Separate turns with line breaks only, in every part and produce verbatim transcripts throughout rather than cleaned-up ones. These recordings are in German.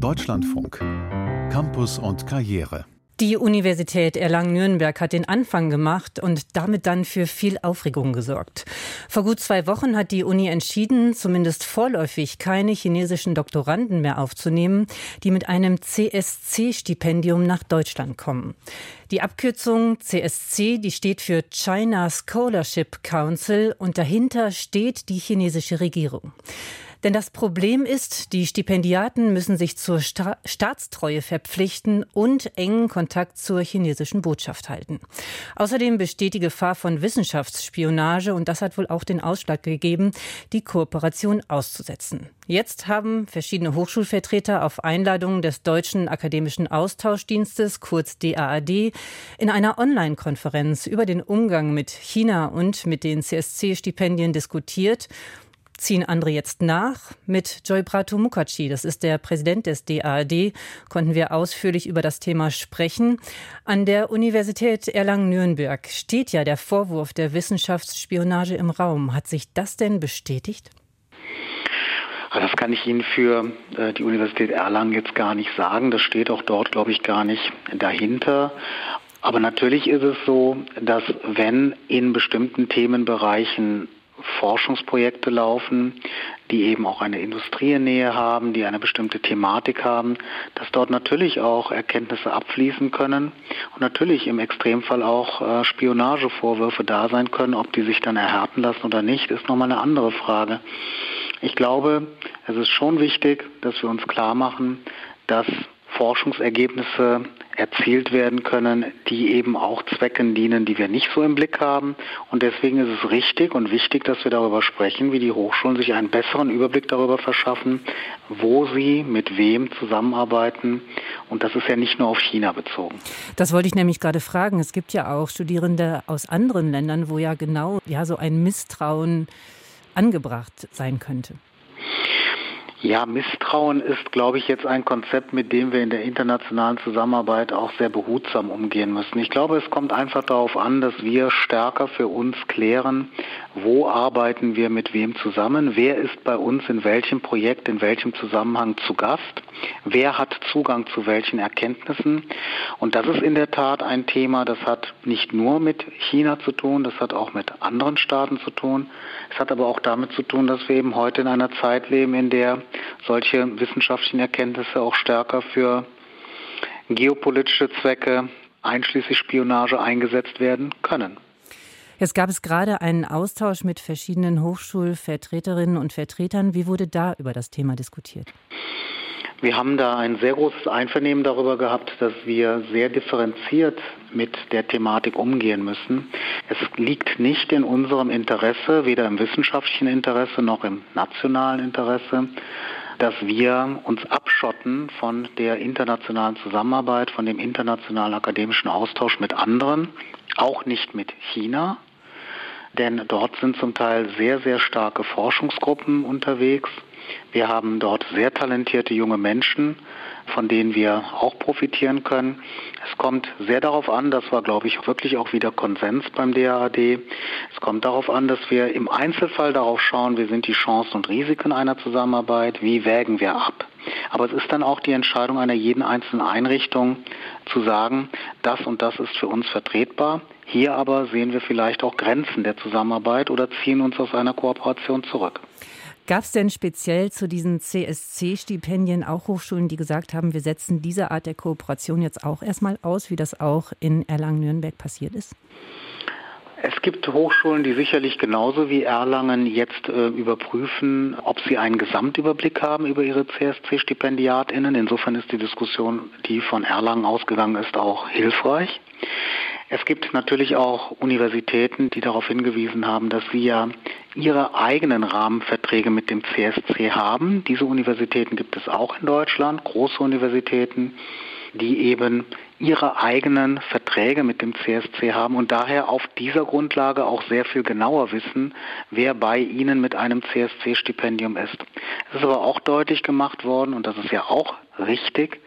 Deutschlandfunk. Campus und Karriere.
Die Universität Erlangen-Nürnberg hat den Anfang gemacht und damit dann für viel Aufregung gesorgt. Vor gut zwei Wochen hat die Uni entschieden, zumindest vorläufig keine chinesischen Doktoranden mehr aufzunehmen, die mit einem C S C-Stipendium nach Deutschland kommen. Die Abkürzung C S C, die steht für China Scholarship Council und dahinter steht die chinesische Regierung. Denn das Problem ist, die Stipendiaten müssen sich zur Sta- Staatstreue verpflichten und engen Kontakt zur chinesischen Botschaft halten. Außerdem besteht die Gefahr von Wissenschaftsspionage und das hat wohl auch den Ausschlag gegeben, die Kooperation auszusetzen. Jetzt haben verschiedene Hochschulvertreter auf Einladung des Deutschen Akademischen Austauschdienstes, kurz D A A D, in einer Online-Konferenz über den Umgang mit China und mit den C S C-Stipendien diskutiert. Ziehen andere jetzt nach. Mit Joybrato Mukherjee, das ist der Präsident des D A A D, konnten wir ausführlich über das Thema sprechen. An der Universität Erlangen-Nürnberg steht ja der Vorwurf der Wissenschaftsspionage im Raum. Hat sich das denn bestätigt?
Das kann ich Ihnen für die Universität Erlangen jetzt gar nicht sagen. Das steht auch dort, glaube ich, gar nicht dahinter. Aber natürlich ist es so, dass wenn in bestimmten Themenbereichen Forschungsprojekte laufen, die eben auch eine Industrienähe haben, die eine bestimmte Thematik haben, dass dort natürlich auch Erkenntnisse abfließen können und natürlich im Extremfall auch äh, Spionagevorwürfe da sein können. Ob die sich dann erhärten lassen oder nicht, ist nochmal eine andere Frage. Ich glaube, es ist schon wichtig, dass wir uns klar machen, dass Forschungsergebnisse erzielt werden können, die eben auch Zwecken dienen, die wir nicht so im Blick haben. Und deswegen ist es richtig und wichtig, dass wir darüber sprechen, wie die Hochschulen sich einen besseren Überblick darüber verschaffen, wo sie mit wem zusammenarbeiten. Und das ist ja nicht nur auf China bezogen.
Das wollte ich nämlich gerade fragen. Es gibt ja auch Studierende aus anderen Ländern, wo ja genau ja, so ein Misstrauen angebracht sein könnte.
Ja, Misstrauen ist, glaube ich, jetzt ein Konzept, mit dem wir in der internationalen Zusammenarbeit auch sehr behutsam umgehen müssen. Ich glaube, es kommt einfach darauf an, dass wir stärker für uns klären, wo arbeiten wir mit wem zusammen, wer ist bei uns in welchem Projekt, in welchem Zusammenhang zu Gast, wer hat Zugang zu welchen Erkenntnissen. Und das ist in der Tat ein Thema, das hat nicht nur mit China zu tun, das hat auch mit anderen Staaten zu tun. Es hat aber auch damit zu tun, dass wir eben heute in einer Zeit leben, in der solche wissenschaftlichen Erkenntnisse auch stärker für geopolitische Zwecke, einschließlich Spionage, eingesetzt werden können.
Jetzt gab es gerade einen Austausch mit verschiedenen Hochschulvertreterinnen und Vertretern. Wie wurde da über das Thema diskutiert?
Wir haben da ein sehr großes Einvernehmen darüber gehabt, dass wir sehr differenziert mit der Thematik umgehen müssen. Es liegt nicht in unserem Interesse, weder im wissenschaftlichen Interesse noch im nationalen Interesse, dass wir uns abschotten von der internationalen Zusammenarbeit, von dem internationalen akademischen Austausch mit anderen, auch nicht mit China. Denn dort sind zum Teil sehr, sehr starke Forschungsgruppen unterwegs. Wir haben dort sehr talentierte junge Menschen, von denen wir auch profitieren können. Es kommt sehr darauf an, das war, glaube ich, wirklich auch wieder Konsens beim D A A D. Es kommt darauf an, dass wir im Einzelfall darauf schauen, wie sind die Chancen und Risiken einer Zusammenarbeit, wie wägen wir ab. Aber es ist dann auch die Entscheidung einer jeden einzelnen Einrichtung zu sagen, das und das ist für uns vertretbar. Hier aber sehen wir vielleicht auch Grenzen der Zusammenarbeit oder ziehen uns aus einer Kooperation zurück.
Gab es denn speziell zu diesen C S C-Stipendien auch Hochschulen, die gesagt haben, wir setzen diese Art der Kooperation jetzt auch erstmal aus, wie das auch in Erlangen-Nürnberg passiert ist?
Es gibt Hochschulen, die sicherlich genauso wie Erlangen jetzt äh, überprüfen, ob sie einen Gesamtüberblick haben über ihre C S C-StipendiatInnen. Insofern ist die Diskussion, die von Erlangen ausgegangen ist, auch hilfreich. Es gibt natürlich auch Universitäten, die darauf hingewiesen haben, dass sie ja ihre eigenen Rahmenverträge mit dem C S C haben. Diese Universitäten gibt es auch in Deutschland, große Universitäten, die eben ihre eigenen Verträge mit dem C S C haben und daher auf dieser Grundlage auch sehr viel genauer wissen, wer bei ihnen mit einem C S C-Stipendium ist. Es ist aber auch deutlich gemacht worden, und das ist ja auch richtig,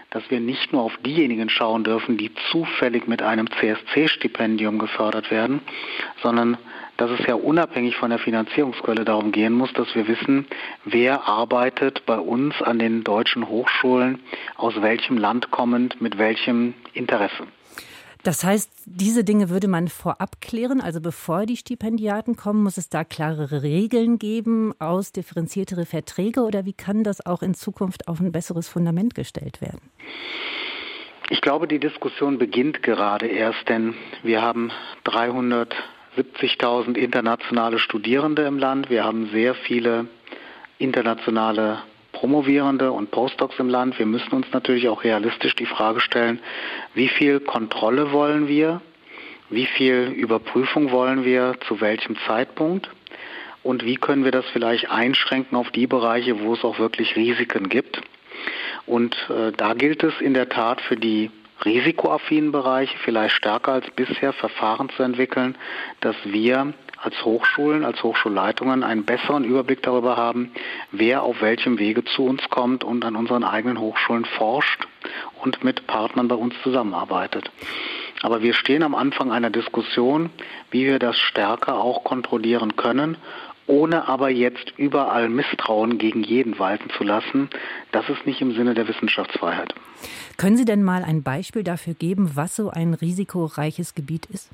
dass wir nicht nur auf diejenigen schauen dürfen, die zufällig mit einem C S C-Stipendium gefördert werden, sondern dass es ja unabhängig von der Finanzierungsquelle darum gehen muss, dass wir wissen, wer arbeitet bei uns an den deutschen Hochschulen, aus welchem Land kommend, mit welchem Interesse.
Das heißt, diese Dinge würde man vorab klären, also bevor die Stipendiaten kommen, muss es da klarere Regeln geben, ausdifferenziertere Verträge oder wie kann das auch in Zukunft auf ein besseres Fundament gestellt werden?
Ich glaube, die Diskussion beginnt gerade erst, denn wir haben dreihundertsiebzigtausend internationale Studierende im Land, wir haben sehr viele internationale Promovierende und Postdocs im Land. Wir müssen uns natürlich auch realistisch die Frage stellen, wie viel Kontrolle wollen wir, wie viel Überprüfung wollen wir, zu welchem Zeitpunkt und wie können wir das vielleicht einschränken auf die Bereiche, wo es auch wirklich Risiken gibt. Und äh, da gilt es in der Tat für die risikoaffinen Bereiche vielleicht stärker als bisher Verfahren zu entwickeln, dass wir als Hochschulen, als Hochschulleitungen einen besseren Überblick darüber haben, wer auf welchem Wege zu uns kommt und an unseren eigenen Hochschulen forscht und mit Partnern bei uns zusammenarbeitet. Aber wir stehen am Anfang einer Diskussion, wie wir das stärker auch kontrollieren können, ohne aber jetzt überall Misstrauen gegen jeden walten zu lassen. Das ist nicht im Sinne der Wissenschaftsfreiheit.
Können Sie denn mal ein Beispiel dafür geben, was so ein risikoreiches Gebiet ist?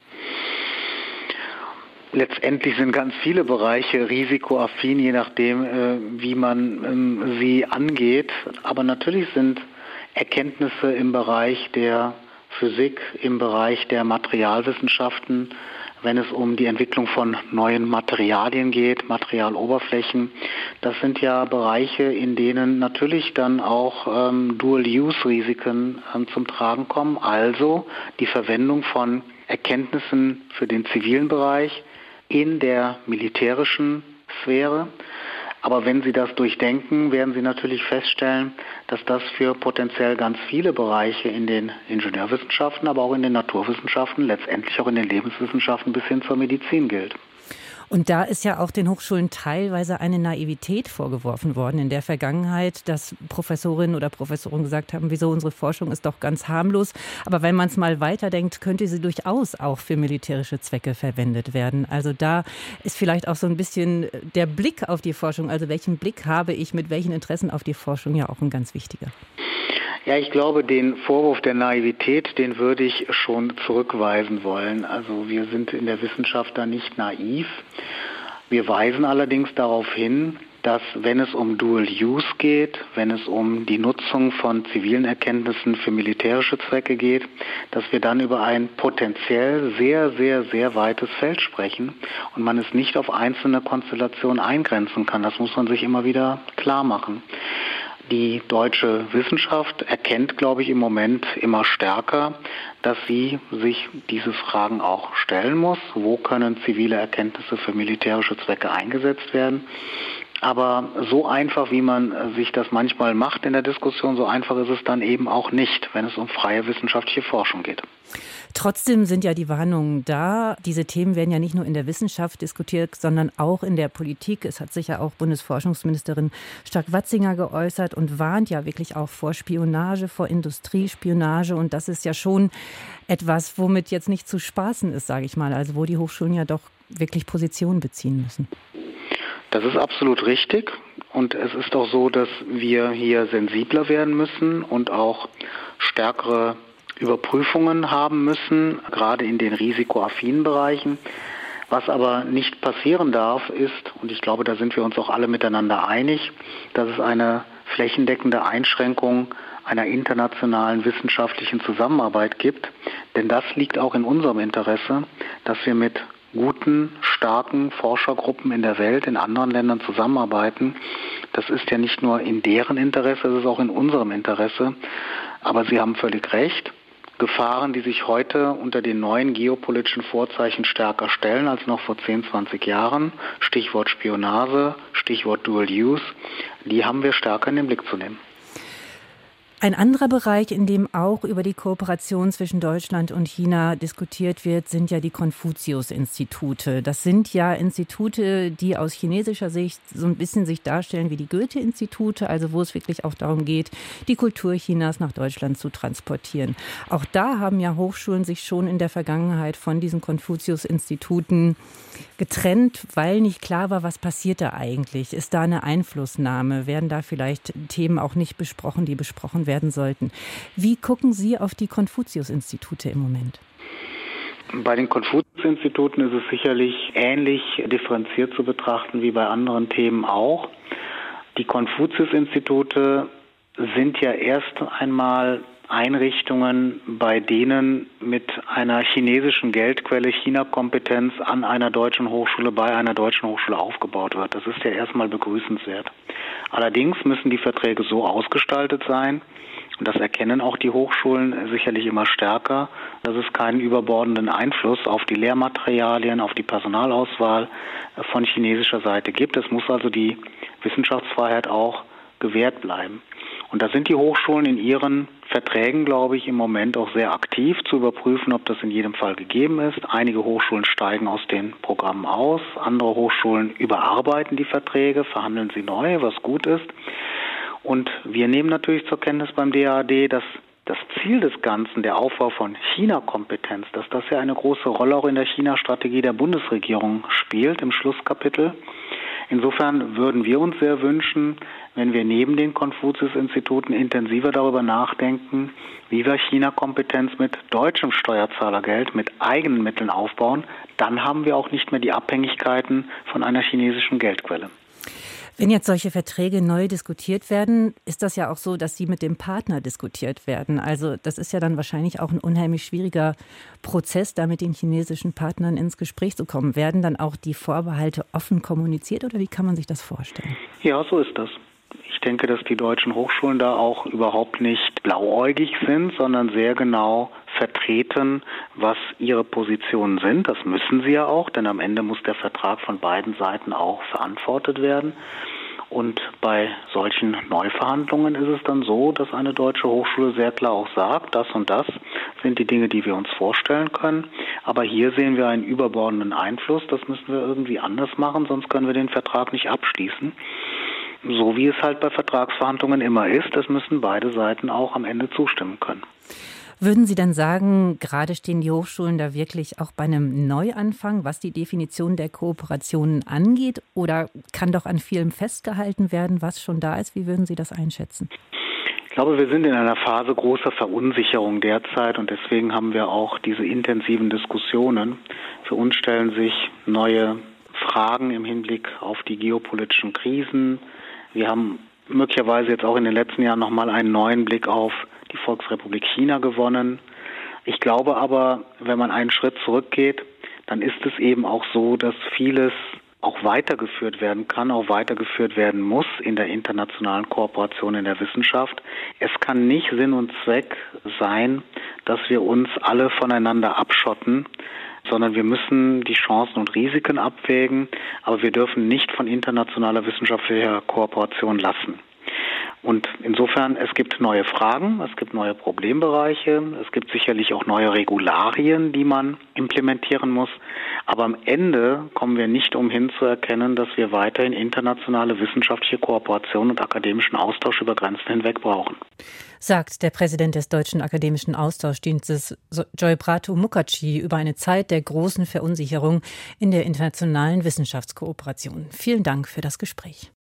Letztendlich sind ganz viele Bereiche risikoaffin, je nachdem, äh, wie man ähm, sie angeht. Aber natürlich sind Erkenntnisse im Bereich der Physik, im Bereich der Materialwissenschaften, wenn es um die Entwicklung von neuen Materialien geht, Materialoberflächen. Das sind ja Bereiche, in denen natürlich dann auch ähm, Dual-Use-Risiken ähm, zum Tragen kommen. Also die Verwendung von Erkenntnissen für den zivilen Bereich in der militärischen Sphäre. Aber wenn Sie das durchdenken, werden Sie natürlich feststellen, dass das für potenziell ganz viele Bereiche in den Ingenieurwissenschaften, aber auch in den Naturwissenschaften, letztendlich auch in den Lebenswissenschaften bis hin zur Medizin gilt.
Und da ist ja auch den Hochschulen teilweise eine Naivität vorgeworfen worden in der Vergangenheit, dass Professorinnen oder Professoren gesagt haben, wieso unsere Forschung ist doch ganz harmlos. Aber wenn man es mal weiterdenkt, könnte sie durchaus auch für militärische Zwecke verwendet werden. Also da ist vielleicht auch so ein bisschen der Blick auf die Forschung, also welchen Blick habe ich mit welchen Interessen auf die Forschung, ja auch ein ganz wichtiger.
Ja, ich glaube, den Vorwurf der Naivität, den würde ich schon zurückweisen wollen. Also wir sind in der Wissenschaft da nicht naiv. Wir weisen allerdings darauf hin, dass wenn es um Dual Use geht, wenn es um die Nutzung von zivilen Erkenntnissen für militärische Zwecke geht, dass wir dann über ein potenziell sehr, sehr, sehr weites Feld sprechen und man es nicht auf einzelne Konstellationen eingrenzen kann. Das muss man sich immer wieder klar machen. Die deutsche Wissenschaft erkennt, glaube ich, im Moment immer stärker, dass sie sich diese Fragen auch stellen muss. Wo können zivile Erkenntnisse für militärische Zwecke eingesetzt werden? Aber so einfach, wie man sich das manchmal macht in der Diskussion, so einfach ist es dann eben auch nicht, wenn es um freie wissenschaftliche Forschung geht.
Trotzdem sind ja die Warnungen da. Diese Themen werden ja nicht nur in der Wissenschaft diskutiert, sondern auch in der Politik. Es hat sich ja auch Bundesforschungsministerin Strack-Watzinger geäußert und warnt ja wirklich auch vor Spionage, vor Industriespionage. Und das ist ja schon etwas, womit jetzt nicht zu spaßen ist, sage ich mal. Also wo die Hochschulen ja doch wirklich Position beziehen müssen.
Das ist absolut richtig. Und es ist auch so, dass wir hier sensibler werden müssen und auch stärkere Überprüfungen haben müssen, gerade in den risikoaffinen Bereichen. Was aber nicht passieren darf, ist, und ich glaube, da sind wir uns auch alle miteinander einig, dass es eine flächendeckende Einschränkung einer internationalen wissenschaftlichen Zusammenarbeit gibt. Denn das liegt auch in unserem Interesse, dass wir mit guten, starken Forschergruppen in der Welt, in anderen Ländern zusammenarbeiten. Das ist ja nicht nur in deren Interesse, es ist auch in unserem Interesse. Aber Sie haben völlig recht. Gefahren, die sich heute unter den neuen geopolitischen Vorzeichen stärker stellen als noch vor zehn, zwanzig Jahren, Stichwort Spionage, Stichwort Dual Use, die haben wir stärker in den Blick zu nehmen.
Ein anderer Bereich, in dem auch über die Kooperation zwischen Deutschland und China diskutiert wird, sind ja die Konfuzius-Institute. Das sind ja Institute, die aus chinesischer Sicht so ein bisschen sich darstellen wie die Goethe-Institute, also wo es wirklich auch darum geht, die Kultur Chinas nach Deutschland zu transportieren. Auch da haben ja Hochschulen sich schon in der Vergangenheit von diesen Konfuzius-Instituten getrennt, weil nicht klar war, was passiert da eigentlich. Ist da eine Einflussnahme? Werden da vielleicht Themen auch nicht besprochen, die besprochen werden sollten? Wie gucken Sie auf die Konfuzius-Institute im Moment?
Bei den Konfuzius-Instituten ist es sicherlich ähnlich differenziert zu betrachten wie bei anderen Themen auch. Die Konfuzius-Institute sind ja erst einmal Einrichtungen, bei denen mit einer chinesischen Geldquelle China-Kompetenz an einer deutschen Hochschule, bei einer deutschen Hochschule aufgebaut wird. Das ist ja erstmal begrüßenswert. Allerdings müssen die Verträge so ausgestaltet sein, und das erkennen auch die Hochschulen sicherlich immer stärker, dass es keinen überbordenden Einfluss auf die Lehrmaterialien, auf die Personalauswahl von chinesischer Seite gibt. Es muss also die Wissenschaftsfreiheit auch gewährt bleiben. Und da sind die Hochschulen in ihren Verträgen, glaube ich, im Moment auch sehr aktiv zu überprüfen, ob das in jedem Fall gegeben ist. Einige Hochschulen steigen aus den Programmen aus, andere Hochschulen überarbeiten die Verträge, verhandeln sie neu, was gut ist. Und wir nehmen natürlich zur Kenntnis beim D A A D, dass das Ziel des Ganzen, der Aufbau von China-Kompetenz, dass das ja eine große Rolle auch in der China-Strategie der Bundesregierung spielt, im Schlusskapitel. Insofern würden wir uns sehr wünschen, wenn wir neben den Konfuzius-Instituten intensiver darüber nachdenken, wie wir China-Kompetenz mit deutschem Steuerzahlergeld, mit eigenen Mitteln aufbauen. Dann haben wir auch nicht mehr die Abhängigkeiten von einer chinesischen Geldquelle.
Wenn jetzt solche Verträge neu diskutiert werden, ist das ja auch so, dass sie mit dem Partner diskutiert werden. Also das ist ja dann wahrscheinlich auch ein unheimlich schwieriger Prozess, da mit den chinesischen Partnern ins Gespräch zu kommen. Werden dann auch die Vorbehalte offen kommuniziert oder wie kann man sich das vorstellen?
Ja, so ist das. Ich denke, dass die deutschen Hochschulen da auch überhaupt nicht blauäugig sind, sondern sehr genau vertreten, was ihre Positionen sind. Das müssen sie ja auch, denn am Ende muss der Vertrag von beiden Seiten auch verantwortet werden. Und bei solchen Neuverhandlungen ist es dann so, dass eine deutsche Hochschule sehr klar auch sagt, das und das sind die Dinge, die wir uns vorstellen können. Aber hier sehen wir einen überbordenden Einfluss. Das müssen wir irgendwie anders machen, sonst können wir den Vertrag nicht abschließen. So wie es halt bei Vertragsverhandlungen immer ist, das müssen beide Seiten auch am Ende zustimmen können.
Würden Sie denn sagen, gerade stehen die Hochschulen da wirklich auch bei einem Neuanfang, was die Definition der Kooperationen angeht? Oder kann doch an vielem festgehalten werden, was schon da ist? Wie würden Sie das einschätzen?
Ich glaube, wir sind in einer Phase großer Verunsicherung derzeit und deswegen haben wir auch diese intensiven Diskussionen. Für uns stellen sich neue Fragen im Hinblick auf die geopolitischen Krisen. Wir haben möglicherweise jetzt auch in den letzten Jahren nochmal einen neuen Blick auf die Volksrepublik China gewonnen. Ich glaube aber, wenn man einen Schritt zurückgeht, dann ist es eben auch so, dass vieles auch weitergeführt werden kann, auch weitergeführt werden muss in der internationalen Kooperation in der Wissenschaft. Es kann nicht Sinn und Zweck sein, dass wir uns alle voneinander abschotten, sondern wir müssen die Chancen und Risiken abwägen, aber wir dürfen nicht von internationaler wissenschaftlicher Kooperation lassen. Und insofern, es gibt neue Fragen, es gibt neue Problembereiche, es gibt sicherlich auch neue Regularien, die man implementieren muss. Aber am Ende kommen wir nicht umhin zu erkennen, dass wir weiterhin internationale wissenschaftliche Kooperation und akademischen Austausch über Grenzen hinweg brauchen.
Sagt der Präsident des Deutschen Akademischen Austauschdienstes Joybrato Mukherjee über eine Zeit der großen Verunsicherung in der internationalen Wissenschaftskooperation. Vielen Dank für das Gespräch.